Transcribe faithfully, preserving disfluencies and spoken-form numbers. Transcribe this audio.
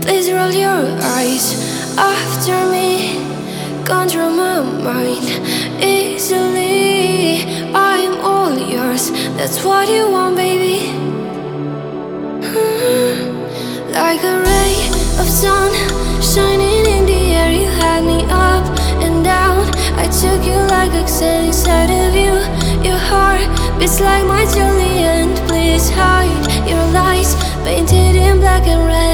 Please roll your eyes after me. Control my mind easily. I'm all yours, that's what you want, baby. Like a ray of sun shining in the air, you had me up and down. I took you like oxygen inside of you. Your heart beats like my Julian. Please hide your lies, painted in black and red.